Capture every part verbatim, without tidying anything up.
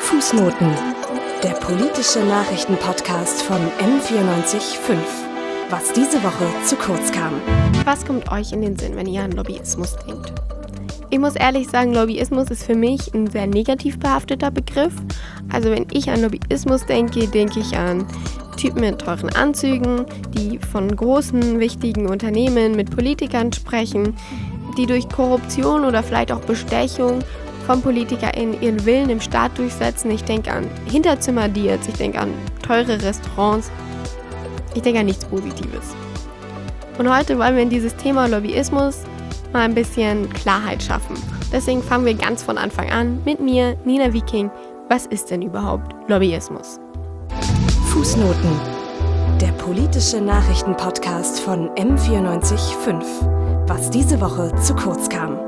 Fußnoten, der politische Nachrichtenpodcast von M vierundneunzig Komma fünf. Was diese Woche zu kurz kam. Was kommt euch in den Sinn, wenn ihr an Lobbyismus denkt? Ich muss ehrlich sagen, Lobbyismus ist für mich ein sehr negativ behafteter Begriff. Also wenn ich an Lobbyismus denke, denke ich an Typen mit teuren Anzügen, die von großen, wichtigen Unternehmen mit Politikern sprechen, die durch Korruption oder vielleicht auch Bestechung von PolitikerInnen ihren Willen im Staat durchsetzen. Ich denke an Hinterzimmerdeals, ich denke an teure Restaurants. Ich denke an nichts Positives. Und heute wollen wir in dieses Thema Lobbyismus mal ein bisschen Klarheit schaffen. Deswegen fangen wir ganz von Anfang an mit mir, Nina Wiking. Was ist denn überhaupt Lobbyismus? Fußnoten, der politische Nachrichtenpodcast von M vierundneunzig Komma fünf. Was diese Woche zu kurz kam.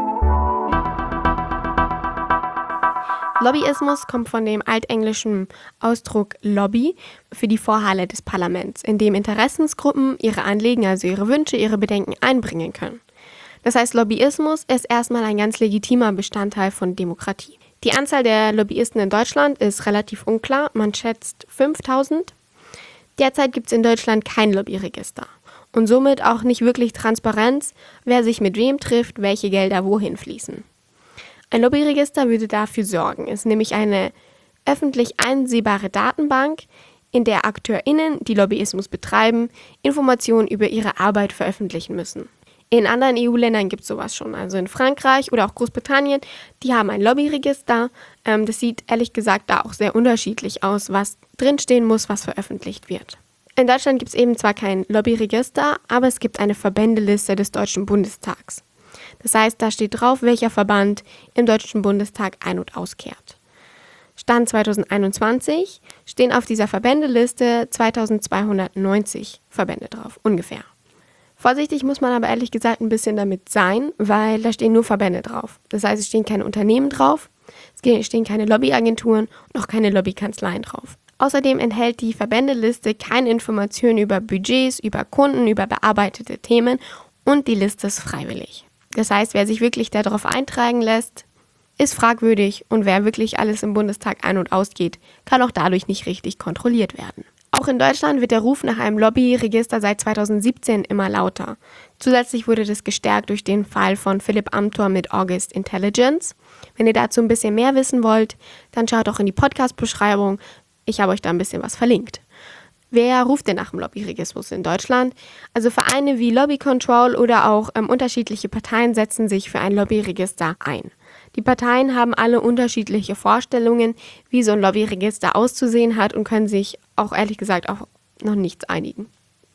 Lobbyismus kommt von dem altenglischen Ausdruck Lobby für die Vorhalle des Parlaments, in dem Interessensgruppen ihre Anliegen, also ihre Wünsche, ihre Bedenken einbringen können. Das heißt, Lobbyismus ist erstmal ein ganz legitimer Bestandteil von Demokratie. Die Anzahl der Lobbyisten in Deutschland ist relativ unklar, man schätzt fünftausend. Derzeit gibt es in Deutschland kein Lobbyregister und somit auch nicht wirklich Transparenz, wer sich mit wem trifft, welche Gelder wohin fließen. Ein Lobbyregister würde dafür sorgen. Es ist nämlich eine öffentlich einsehbare Datenbank, in der AkteurInnen, die Lobbyismus betreiben, Informationen über ihre Arbeit veröffentlichen müssen. In anderen E U-Ländern gibt es sowas schon. Also in Frankreich oder auch Großbritannien, die haben ein Lobbyregister. Ähm, das sieht ehrlich gesagt da auch sehr unterschiedlich aus, was drinstehen muss, was veröffentlicht wird. In Deutschland gibt es eben zwar kein Lobbyregister, aber es gibt eine Verbändeliste des Deutschen Bundestags. Das heißt, da steht drauf, welcher Verband im Deutschen Bundestag ein- und auskehrt. Stand zwanzig einundzwanzig stehen auf dieser Verbändeliste zweitausendzweihundertneunzig Verbände drauf, ungefähr. Vorsichtig muss man aber ehrlich gesagt ein bisschen damit sein, weil da stehen nur Verbände drauf. Das heißt, es stehen keine Unternehmen drauf, es stehen keine Lobbyagenturen und auch keine Lobbykanzleien drauf. Außerdem enthält die Verbändeliste keine Informationen über Budgets, über Kunden, über bearbeitete Themen und die Liste ist freiwillig. Das heißt, wer sich wirklich darauf eintragen lässt, ist fragwürdig und wer wirklich alles im Bundestag ein- und ausgeht, kann auch dadurch nicht richtig kontrolliert werden. Auch in Deutschland wird der Ruf nach einem Lobbyregister seit zweitausendsiebzehn immer lauter. Zusätzlich wurde das gestärkt durch den Fall von Philipp Amthor mit August Intelligence. Wenn ihr dazu ein bisschen mehr wissen wollt, dann schaut auch in die Podcast-Beschreibung. Ich habe euch da ein bisschen was verlinkt. Wer ruft denn nach dem Lobbyregismus in Deutschland? Also Vereine wie Lobby Control oder auch ähm, unterschiedliche Parteien setzen sich für ein Lobbyregister ein. Die Parteien haben alle unterschiedliche Vorstellungen, wie so ein Lobbyregister auszusehen hat und können sich auch ehrlich gesagt auch noch nichts einigen.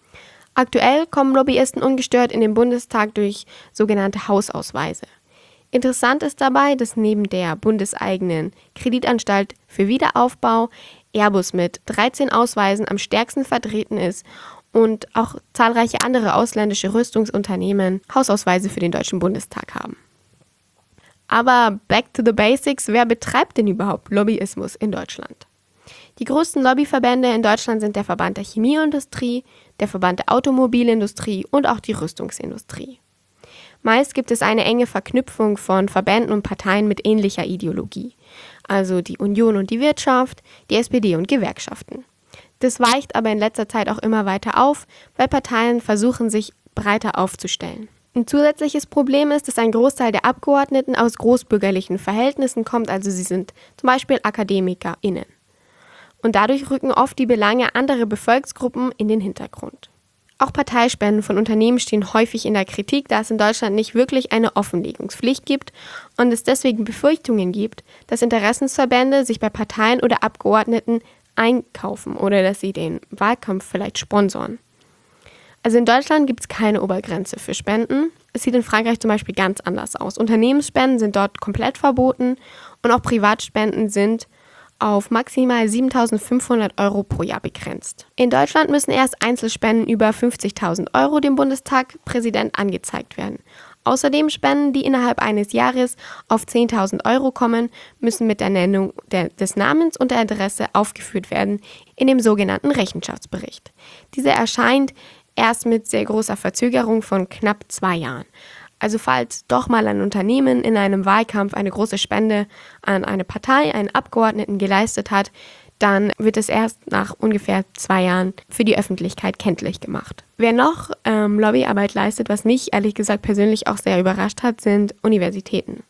Aktuell kommen Lobbyisten ungestört in den Bundestag durch sogenannte Hausausweise. Interessant ist dabei, dass neben der bundeseigenen Kreditanstalt für Wiederaufbau Airbus mit dreizehn Ausweisen am stärksten vertreten ist und auch zahlreiche andere ausländische Rüstungsunternehmen Hausausweise für den Deutschen Bundestag haben. Aber back to the basics, wer betreibt denn überhaupt Lobbyismus in Deutschland? Die größten Lobbyverbände in Deutschland sind der Verband der Chemieindustrie, der Verband der Automobilindustrie und auch die Rüstungsindustrie. Meist gibt es eine enge Verknüpfung von Verbänden und Parteien mit ähnlicher Ideologie, also die Union und die Wirtschaft, die S P D und Gewerkschaften. Das weicht aber in letzter Zeit auch immer weiter auf, weil Parteien versuchen, sich breiter aufzustellen. Ein zusätzliches Problem ist, dass ein Großteil der Abgeordneten aus großbürgerlichen Verhältnissen kommt, also sie sind zum Beispiel AkademikerInnen. Und dadurch rücken oft die Belange anderer Bevölkerungsgruppen in den Hintergrund. Auch Parteispenden von Unternehmen stehen häufig in der Kritik, da es in Deutschland nicht wirklich eine Offenlegungspflicht gibt und es deswegen Befürchtungen gibt, dass Interessensverbände sich bei Parteien oder Abgeordneten einkaufen oder dass sie den Wahlkampf vielleicht sponsoren. Also in Deutschland gibt es keine Obergrenze für Spenden. Es sieht in Frankreich zum Beispiel ganz anders aus. Unternehmensspenden sind dort komplett verboten und auch Privatspenden sind auf maximal siebentausendfünfhundert Euro pro Jahr begrenzt. In Deutschland müssen erst Einzelspenden über fünfzigtausend Euro dem Bundestagpräsident angezeigt werden. Außerdem Spenden, die innerhalb eines Jahres auf zehntausend Euro kommen, müssen mit der Nennung der, des Namens und der Adresse aufgeführt werden in dem sogenannten Rechenschaftsbericht. Dieser erscheint erst mit sehr großer Verzögerung von knapp zwei Jahren. Also falls doch mal ein Unternehmen in einem Wahlkampf eine große Spende an eine Partei, einen Abgeordneten geleistet hat, dann wird es erst nach ungefähr zwei Jahren für die Öffentlichkeit kenntlich gemacht. Wer noch ähm, Lobbyarbeit leistet, was mich ehrlich gesagt persönlich auch sehr überrascht hat, sind Universitäten.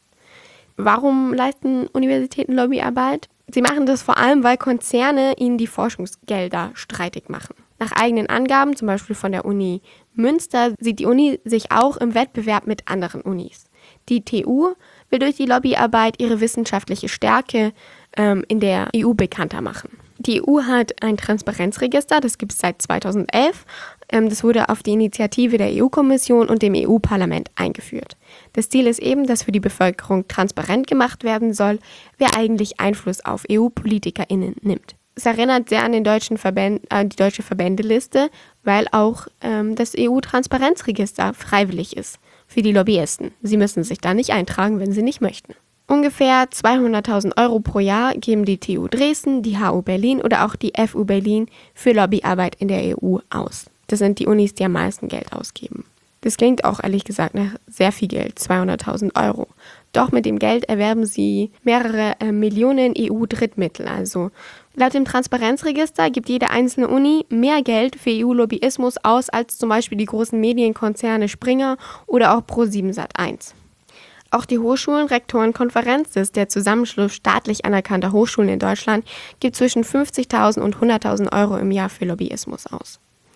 Warum leisten Universitäten Lobbyarbeit? Sie machen das vor allem, weil Konzerne ihnen die Forschungsgelder streitig machen. Nach eigenen Angaben, zum Beispiel von der Uni Münster, sieht die Uni sich auch im Wettbewerb mit anderen Unis. Die T U will durch die Lobbyarbeit ihre wissenschaftliche Stärke ähm, in der E U bekannter machen. Die E U hat ein Transparenzregister, das gibt es seit zweitausendelf. Ähm, das wurde auf die Initiative der E U-Kommission und dem E U-Parlament eingeführt. Das Ziel ist eben, dass für die Bevölkerung transparent gemacht werden soll, wer eigentlich Einfluss auf E U-PolitikerInnen nimmt. Es erinnert sehr an den deutschen Verbänd- äh, die deutsche Verbändeliste, weil auch ähm, das E U-Transparenzregister freiwillig ist für die Lobbyisten. Sie müssen sich da nicht eintragen, wenn sie nicht möchten. Ungefähr zweihunderttausend Euro pro Jahr geben die T U Dresden, die H U Berlin oder auch die F U Berlin für Lobbyarbeit in der E U aus. Das sind die Unis, die am meisten Geld ausgeben. Das klingt auch ehrlich gesagt nach sehr viel Geld, zweihunderttausend Euro. Doch mit dem Geld erwerben sie mehrere äh, Millionen E U-Drittmittel. Also laut dem Transparenzregister gibt jede einzelne Uni mehr Geld für E U-Lobbyismus aus als zum Beispiel die großen Medienkonzerne Springer oder auch Pro sieben Sat eins. Auch die Hochschulen-Rektorenkonferenz, das ist der Zusammenschluss staatlich anerkannter Hochschulen in Deutschland, gibt zwischen fünfzigtausend und hunderttausend Euro im Jahr für Lobbyismus aus.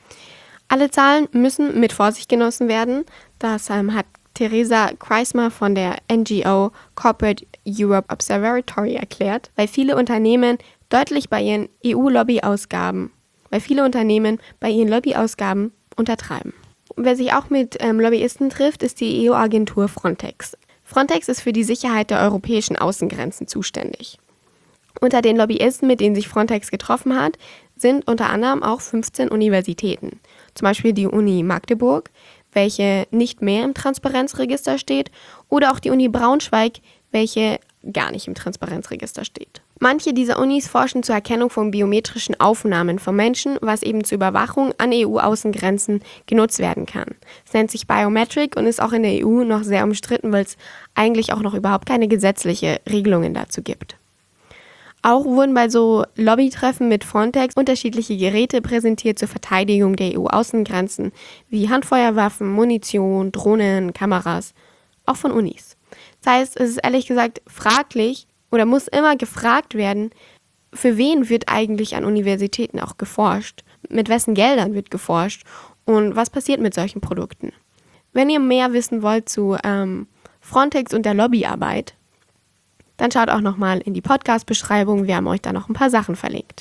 Alle Zahlen müssen mit Vorsicht genossen werden. Das ähm, hat Theresa Kreismer von der N G O Corporate Europe Observatory erklärt, weil viele Unternehmen deutlich bei ihren E U-Lobbyausgaben, weil viele Unternehmen bei ihren Lobbyausgaben untertreiben. Wer sich auch mit ähm, Lobbyisten trifft, ist die E U-Agentur Frontex. Frontex ist für die Sicherheit der europäischen Außengrenzen zuständig. Unter den Lobbyisten, mit denen sich Frontex getroffen hat, sind unter anderem auch fünfzehn Universitäten. Zum Beispiel die Uni Magdeburg, welche nicht mehr im Transparenzregister steht, oder auch die Uni Braunschweig, welche gar nicht im Transparenzregister steht. Manche dieser Unis forschen zur Erkennung von biometrischen Aufnahmen von Menschen, was eben zur Überwachung an E U-Außengrenzen genutzt werden kann. Es nennt sich Biometric und ist auch in der E U noch sehr umstritten, weil es eigentlich auch noch überhaupt keine gesetzliche Regelungen dazu gibt. Auch wurden bei so Lobbytreffen mit Frontex unterschiedliche Geräte präsentiert zur Verteidigung der E U-Außengrenzen, wie Handfeuerwaffen, Munition, Drohnen, Kameras, auch von Unis. Das heißt, es ist ehrlich gesagt fraglich oder muss immer gefragt werden, für wen wird eigentlich an Universitäten auch geforscht, mit wessen Geldern wird geforscht und was passiert mit solchen Produkten. Wenn ihr mehr wissen wollt zu ähm, Frontex und der Lobbyarbeit, dann schaut auch nochmal in die Podcast-Beschreibung, wir haben euch da noch ein paar Sachen verlinkt.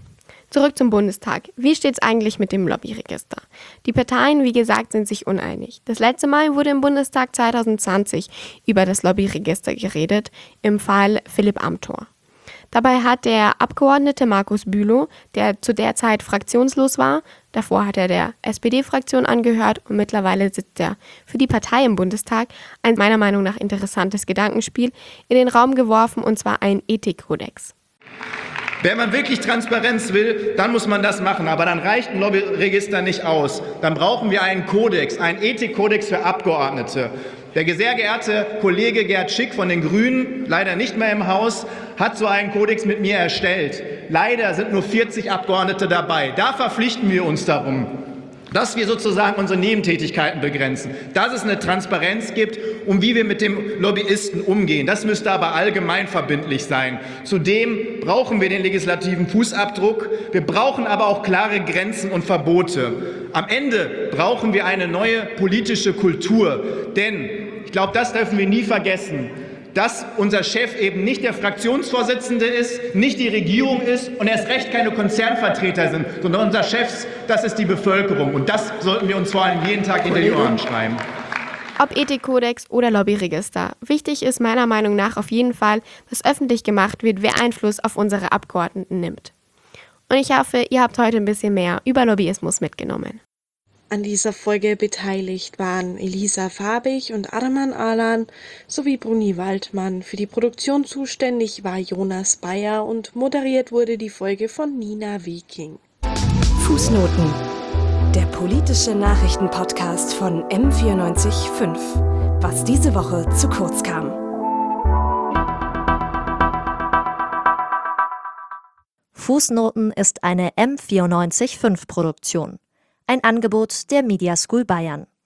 Zurück zum Bundestag. Wie steht es eigentlich mit dem Lobbyregister? Die Parteien, wie gesagt, sind sich uneinig. Das letzte Mal wurde im Bundestag zwanzig zwanzig über das Lobbyregister geredet, im Fall Philipp Amthor. Dabei hat der Abgeordnete Markus Bülow, der zu der Zeit fraktionslos war, davor hat er der S P D-Fraktion angehört und mittlerweile sitzt er für die Partei im Bundestag, ein meiner Meinung nach interessantes Gedankenspiel in den Raum geworfen, und zwar ein Ethikkodex. Wenn man wirklich Transparenz will, dann muss man das machen. Aber dann reicht ein Lobbyregister nicht aus. Dann brauchen wir einen Kodex, einen Ethikkodex für Abgeordnete. Der sehr geehrte Kollege Gerd Schick von den Grünen, leider nicht mehr im Haus, hat so einen Kodex mit mir erstellt. Leider sind nur vierzig Abgeordnete dabei. Da verpflichten wir uns darum, dass wir sozusagen unsere Nebentätigkeiten begrenzen, dass es eine Transparenz gibt, um wie wir mit dem Lobbyisten umgehen. Das müsste aber allgemein verbindlich sein. Zudem brauchen wir den legislativen Fußabdruck. Wir brauchen aber auch klare Grenzen und Verbote. Am Ende brauchen wir eine neue politische Kultur. Denn, ich glaube, das dürfen wir nie vergessen, dass unser Chef eben nicht der Fraktionsvorsitzende ist, nicht die Regierung ist und erst recht keine Konzernvertreter sind, sondern unser Chef, das ist die Bevölkerung. Und das sollten wir uns vor allem jeden Tag hinter die Ohren schreiben. Ob Ethikkodex oder Lobbyregister. Wichtig ist meiner Meinung nach auf jeden Fall, dass öffentlich gemacht wird, wer Einfluss auf unsere Abgeordneten nimmt. Und ich hoffe, ihr habt heute ein bisschen mehr über Lobbyismus mitgenommen. An dieser Folge beteiligt waren Elisa Fabich und Arman Alan sowie Bruni Waldmann. Für die Produktion zuständig war Jonas Bayer und moderiert wurde die Folge von Nina Wiking. Fußnoten. Der politische Nachrichtenpodcast von M vierundneunzig Komma fünf. Was diese Woche zu kurz kam. Fußnoten ist eine M vierundneunzig Komma fünf Produktion. Ein Angebot der Media School Bayern.